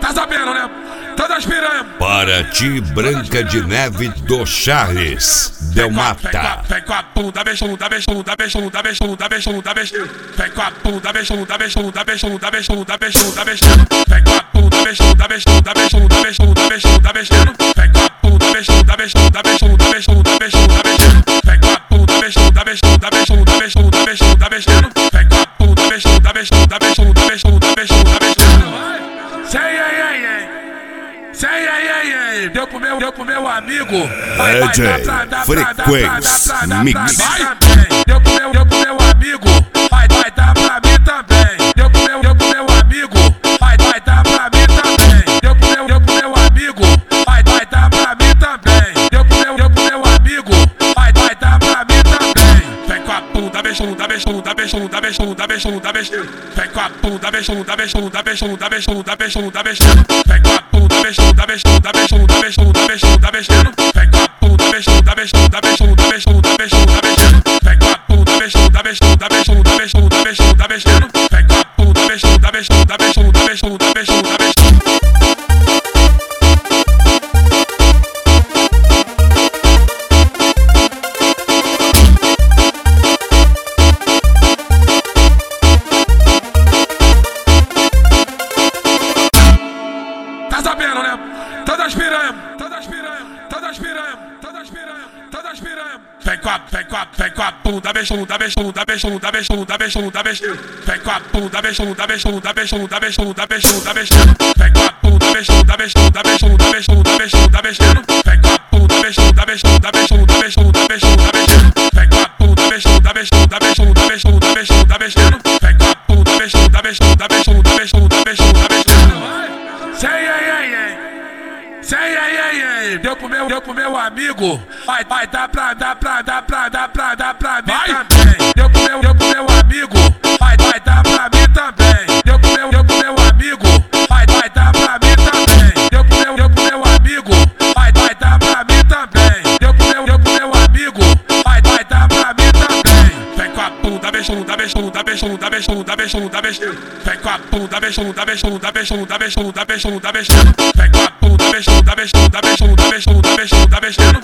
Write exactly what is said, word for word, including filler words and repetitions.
Tá sabendo, né? Todas piranha. Para ti, Branca de Neve do Charles Del Mata. Vem com a bunda, beijunda, beijunda, beijunda, beijunda, beijunda, beijunda. Vem com a bunda, beijunda, beijunda, beijunda, beijunda, beijunda, beijunda. Vem com a bunda, beijunda, beijunda, beijunda, beijunda, beijunda, beijunda. Vem com a bunda, beijunda, beijunda, beijunda, beijunda, beijunda, beijunda. Vem com a bunda, beijunda, beijunda, beijunda, beijunda, beijunda, beijunda. Vem com a bunda, beijunda, beijunda, beijunda, beijunda, beijunda, beijunda. Sei, ei, ei, ei. Sei, ei, ei, ei. Deu pro meu, deu pro meu amigo. Vai, vai, dá pra, dá pra, dá pra, dá pra, Mix. também. Deu pro meu, deu pro meu amigo. Vai, vai, dá pra mim também. Deu pro meu, deu pro meu amigo. Vai, vai, dá pra mim também. Deu pro meu, deu pro meu amigo. Vai, vai, dá pra mim também. Deu pro meu, deu pro meu amigo. Vai, vai, dá pra mim também. Vem com a bunda, beijunda, beijunda, beijunda, beijunda, beijunda, beijunda. Vem com a bunda, beijunda, beijunda, beijunda, beijunda, beijunda, beijunda. Vem com a bunda, beijunda, beijunda, beijunda, beijunda, beijunda, beijunda. Vem com a bunda, beijunda, beijunda, beijunda, beijunda, beijunda, beijunda. Vem com a bunda, beijunda, beijunda, beijunda, beijunda, beijunda, beijunda. Vem com a bunda, beijunda, beijunda, beijunda, beijunda, beijunda, beijunda. Tá sabendo, né? Todas piranha, todas piranha, todas piranha, todas piranha, todas piranha. Vem com a, vem com a, vem com a bunda, beijunda, beijunda, beijunda, beijunda, beijunda, beijunda. Vem com a bunda, beijunda, beijunda, beijunda, beijunda, beijunda, beijunda. Vem com a bunda, beijunda, beijunda, beijunda, beijunda, beijunda, beijunda. Vem com a bunda, beijunda, beijunda, beijunda, beijunda, beijunda, beijunda. Vem com a bunda, beijunda, beijunda, beijunda, beijunda, beijunda, beijunda. Vem com a bunda, beijunda, beijunda, beijunda, beijunda, beijunda, beijunda. Sei, ei, ei, ei. Sei, ei, ei, ei. Deu pro meu, deu pro meu amigo. Vai, vai, dá pra, dá pra, dá pra, dá pra, dá pra mim também. Deu pro meu, deu pro meu amigo. Vai, vai, dá pra mim também. Deu pro meu, deu pro meu amigo. Vai, vai, dá pra mim também. Deu pro meu, deu pro meu amigo. Vai, vai, dá pra mim também. Deu pro meu, deu pro meu amigo. Vai, vai, dá pra mim também. Vem com a bunda, beijunda, beijunda, beijunda, beijunda, beijunda, beijunda. Vem com a bunda, beijunda, beijunda, beijunda, beijunda, beijunda, beijunda. Vem com a bunda, beijunda, beijunda, beijunda, beijunda, beijunda, beijunda.